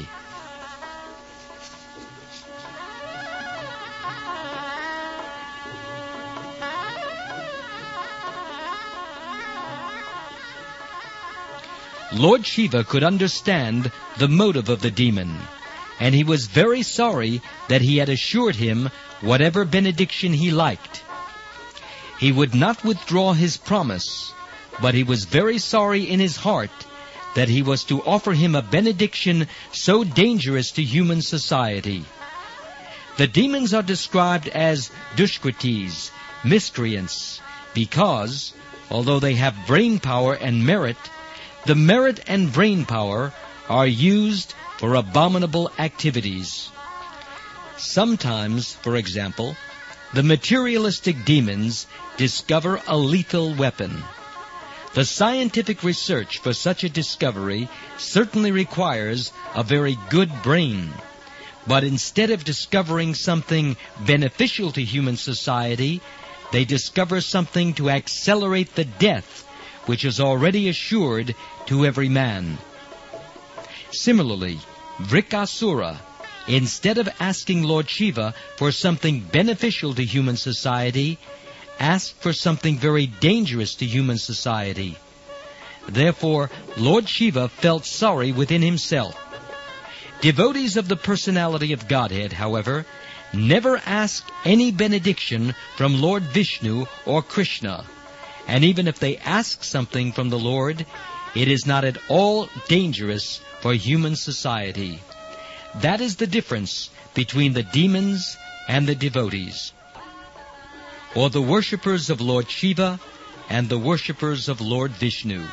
Lord Shiva could understand the motive of the demon, and he was very sorry that he had assured him whatever benediction he liked. He would not withdraw his promise, but he was very sorry in his heart that he was to offer him a benediction so dangerous to human society. The demons are described as Dushkritis, miscreants, because, although they have brain power and merit, the merit and brain power are used for abominable activities. Sometimes, for example, the materialistic demons discover a lethal weapon. The scientific research for such a discovery certainly requires a very good brain. But instead of discovering something beneficial to human society, they discover something to accelerate the death which is already assured to every man. Similarly, Vrikasura, instead of asking Lord Shiva for something beneficial to human society, asked for something very dangerous to human society. Therefore, Lord Shiva felt sorry within himself. Devotees of the personality of Godhead, however, never ask any benediction from Lord Vishnu or Krishna. And even if they ask something from the Lord, it is not at all dangerous for human society. That is the difference between the demons and the devotees, or the worshippers of Lord Shiva and the worshippers of Lord Vishnu.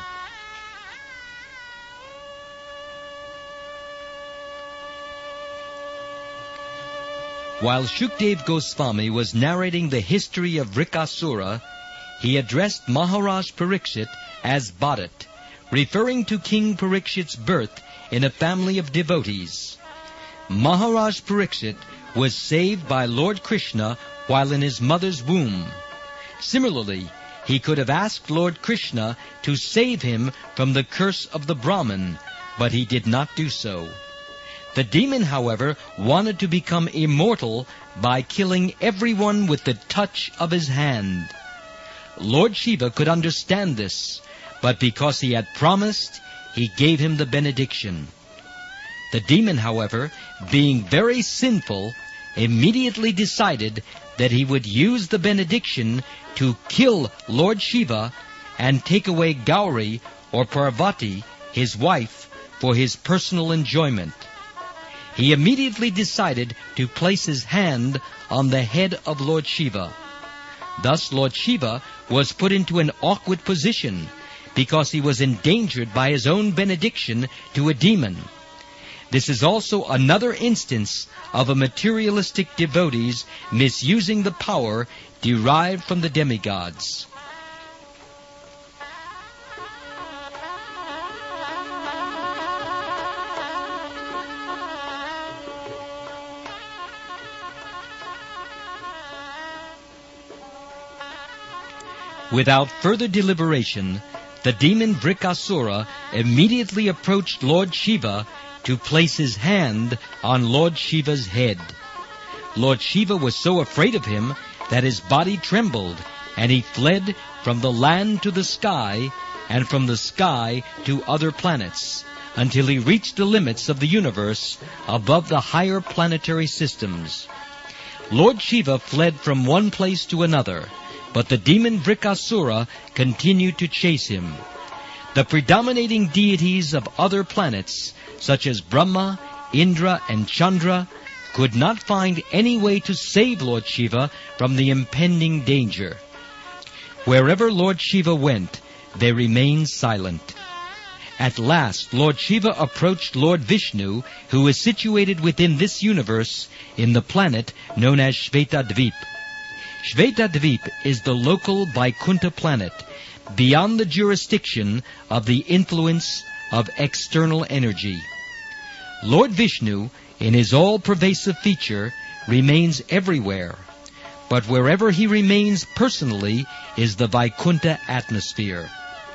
While Shukdev Goswami was narrating the history of Vrikasura, he addressed Maharaj Parikshit as Bharat, referring to King Parikshit's birth in a family of devotees. Maharaj Parikshit was saved by Lord Krishna while in his mother's womb. Similarly, he could have asked Lord Krishna to save him from the curse of the Brahmin, but he did not do so. The demon, however, wanted to become immortal by killing everyone with the touch of his hand. Lord Shiva could understand this, but because he had promised, he gave him the benediction. The demon, however, being very sinful, immediately decided that he would use the benediction to kill Lord Shiva and take away Gauri or Parvati, his wife, for his personal enjoyment. He immediately decided to place his hand on the head of Lord Shiva. Thus Lord Shiva was put into an awkward position because he was endangered by his own benediction to a demon. This is also another instance of a materialistic devotees misusing the power derived from the demigods. Without further deliberation, the demon Vrikasura immediately approached Lord Shiva to place his hand on Lord Shiva's head. Lord Shiva was so afraid of him that his body trembled, and he fled from the land to the sky, and from the sky to other planets, until he reached the limits of the universe above the higher planetary systems. Lord Shiva fled from one place to another, but the demon Vrikasura continued to chase him. The predominating deities of other planets, such as Brahma, Indra, and Chandra, could not find any way to save Lord Shiva from the impending danger. Wherever Lord Shiva went, they remained silent. At last, Lord Shiva approached Lord Vishnu, who is situated within this universe in the planet known as Shvetadvip. Shvetadvip is the local Vaikuntha planet, beyond the jurisdiction of the influence of external energy. Lord Vishnu, in his all-pervasive feature, remains everywhere, but wherever he remains personally is the Vaikuntha atmosphere.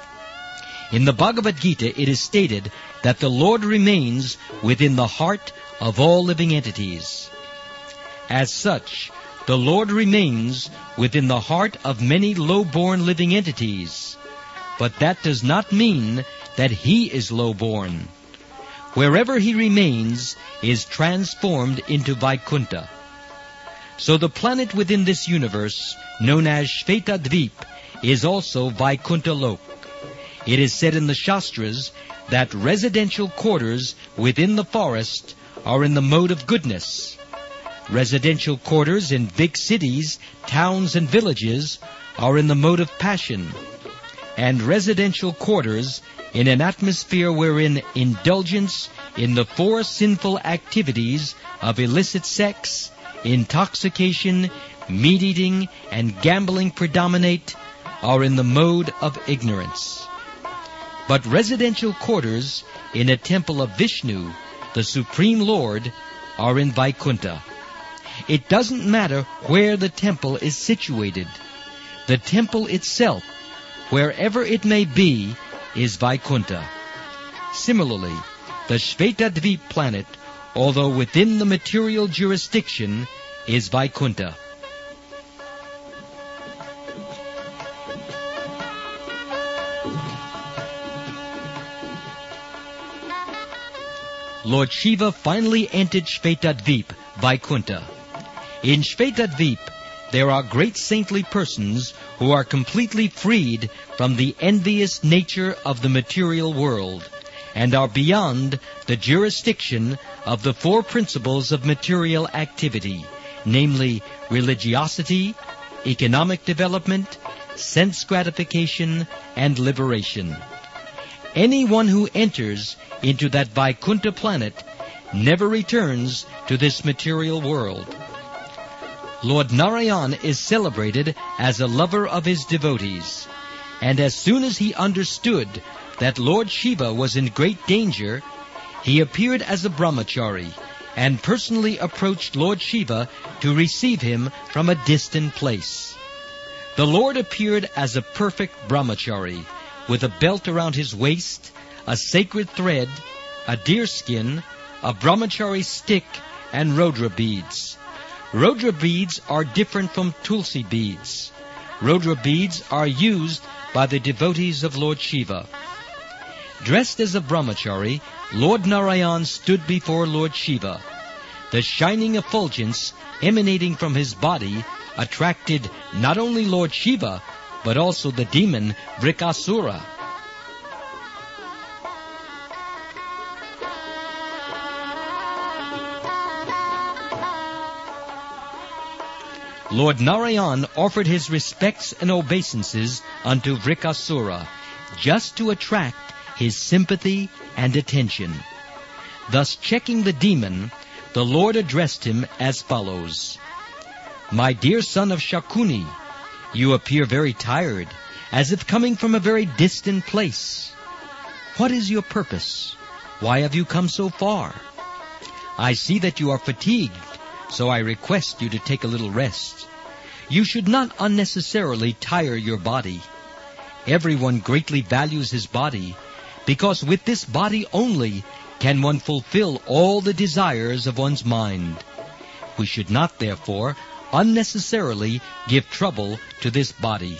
In the Bhagavad Gita, it is stated that the Lord remains within the heart of all living entities. As such, the Lord remains within the heart of many low-born living entities, but that does not mean that he is low-born. Wherever he remains is transformed into Vaikuntha. So the planet within this universe, known as Shvetadvip, is also Vaikuntha Lok. It is said in the Shastras that residential quarters within the forest are in the mode of goodness. Residential quarters in big cities, towns, and villages are in the mode of passion. And residential quarters in an atmosphere wherein indulgence in the four sinful activities of illicit sex, intoxication, meat-eating, and gambling predominate are in the mode of ignorance. But residential quarters in a temple of Vishnu, the Supreme Lord, are in Vaikuntha. It doesn't matter where the temple is situated. The temple itself, wherever it may be, is Vaikuntha. Similarly, the Shvetadvip planet, although within the material jurisdiction, is Vaikuntha. Lord Shiva finally entered Shvetadvip, Vaikuntha. In Shvetadvip, there are great saintly persons who are completely freed from the envious nature of the material world and are beyond the jurisdiction of the four principles of material activity, namely religiosity, economic development, sense gratification, and liberation. Anyone who enters into that Vaikuntha planet never returns to this material world. Lord Narayan is celebrated as a lover of his devotees, and as soon as he understood that Lord Shiva was in great danger, he appeared as a brahmachari and personally approached Lord Shiva to receive him from a distant place. The Lord appeared as a perfect brahmachari, with a belt around his waist, a sacred thread, a deerskin, a brahmachari stick, and Rodra beads. Rodra beads are different from Tulsi beads. Rodra beads are used by the devotees of Lord Shiva. Dressed as a brahmachari, Lord Narayan stood before Lord Shiva. The shining effulgence emanating from his body attracted not only Lord Shiva, but also the demon Vrikasura. Lord Narayan offered his respects and obeisances unto Vrikasura, just to attract his sympathy and attention. Thus checking the demon, the Lord addressed him as follows: "My dear son of Shakuni, you appear very tired, as if coming from a very distant place. What is your purpose? Why have you come so far? I see that you are fatigued, so I request you to take a little rest. You should not unnecessarily tire your body. Everyone greatly values his body, because with this body only can one fulfill all the desires of one's mind. We should not, therefore, unnecessarily give trouble to this body."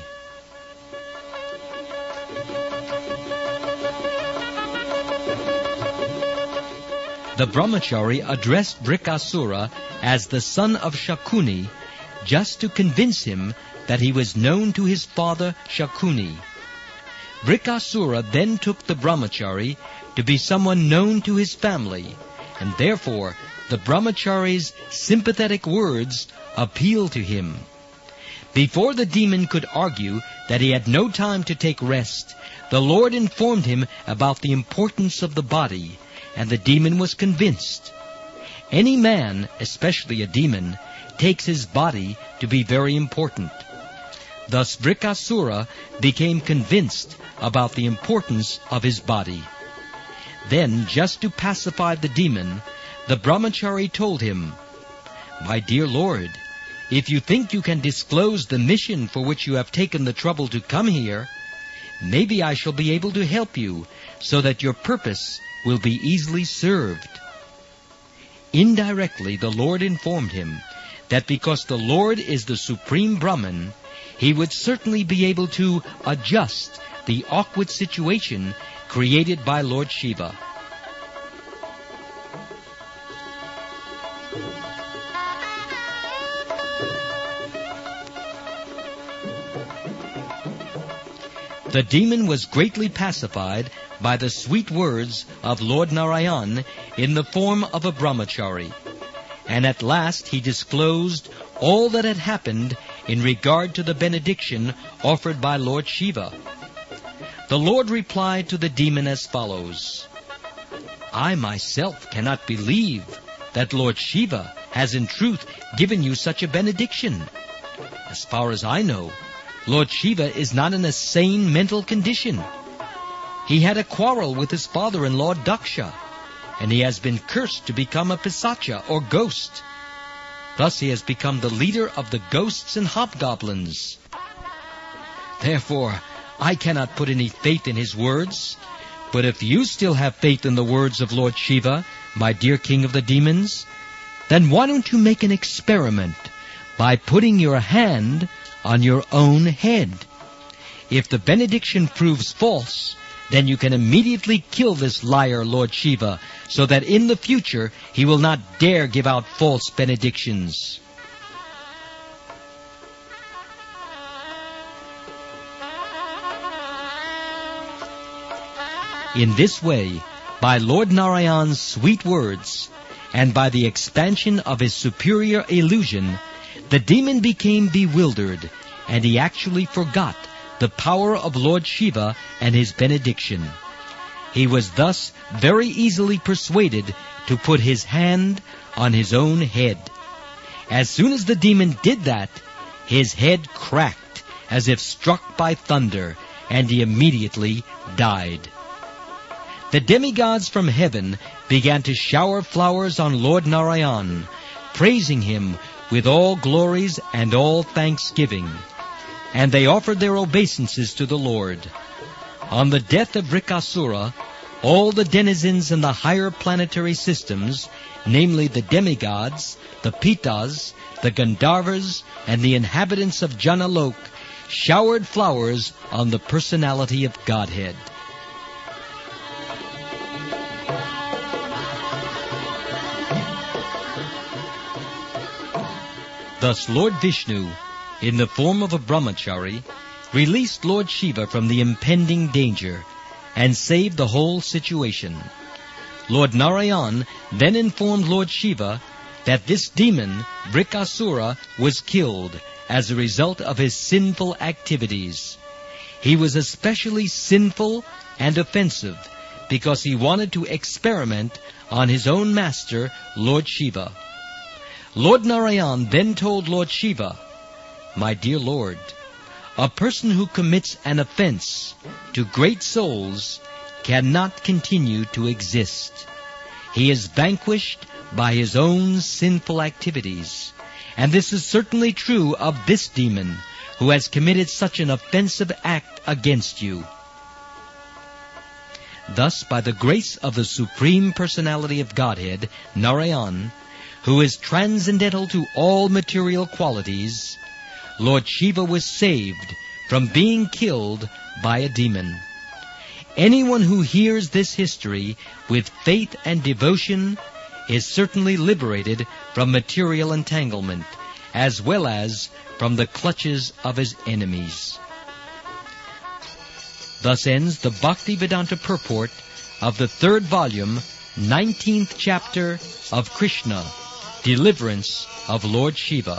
the brahmachari addressed Brikasura as the son of Shakuni, just to convince him that he was known to his father Shakuni. Brikasura then took the brahmachari to be someone known to his family, and therefore the brahmachari's sympathetic words appealed to him. Before the demon could argue that he had no time to take rest, the Lord informed him about the importance of the body, and the demon was convinced. Any man, especially a demon, takes his body to be very important. Thus Brikasura became convinced about the importance of his body. Then, just to pacify the demon, the brahmachari told him, "My dear Lord, if you think you can disclose the mission for which you have taken the trouble to come here, maybe I shall be able to help you so that your purpose will be easily served." Indirectly, the Lord informed him that because the Lord is the Supreme Brahman, he would certainly be able to adjust the awkward situation created by Lord Shiva. The demon was greatly pacified by the sweet words of Lord Narayan in the form of a brahmachari, and at last he disclosed all that had happened in regard to the benediction offered by Lord Shiva. The Lord replied to the demon as follows: "I myself cannot believe that Lord Shiva has in truth given you such a benediction. As far as I know, Lord Shiva is not in a sane mental condition. He had a quarrel with his father-in-law Daksha, and he has been cursed to become a pisacha or ghost. Thus he has become the leader of the ghosts and hobgoblins. Therefore, I cannot put any faith in his words. But if you still have faith in the words of Lord Shiva, my dear king of the demons, then why don't you make an experiment by putting your hand on your own head? If the benediction proves false, then you can immediately kill this liar, Lord Shiva, so that in the future he will not dare give out false benedictions." In this way, by Lord Narayan's sweet words, and by the expansion of his superior illusion, the demon became bewildered, and he actually forgot the power of Lord Shiva and his benediction. He was thus very easily persuaded to put his hand on his own head. As soon as the demon did that, his head cracked as if struck by thunder, and he immediately died. The demigods from heaven began to shower flowers on Lord Narayan, praising him with all glories and all thanksgiving. And they offered their obeisances to the Lord. On the death of Brikasura, all the denizens in the higher planetary systems, namely the demigods, the Pitas, the Gandharvas, and the inhabitants of Janalok, showered flowers on the personality of Godhead. Thus Lord Vishnu, in the form of a brahmachari, released Lord Shiva from the impending danger and saved the whole situation. Lord Narayan then informed Lord Shiva that this demon, Brikasura, was killed as a result of his sinful activities. He was especially sinful and offensive because he wanted to experiment on his own master, Lord Shiva. Lord Narayan then told Lord Shiva, "My dear Lord, a person who commits an offense to great souls cannot continue to exist. He is vanquished by his own sinful activities. And this is certainly true of this demon who has committed such an offensive act against you." Thus, by the grace of the Supreme Personality of Godhead, Narayan, who is transcendental to all material qualities, Lord Shiva was saved from being killed by a demon. Anyone who hears this history with faith and devotion is certainly liberated from material entanglement, as well as from the clutches of his enemies. Thus ends the Bhaktivedanta purport of the third volume, nineteenth chapter of Krishna, Deliverance of Lord Shiva.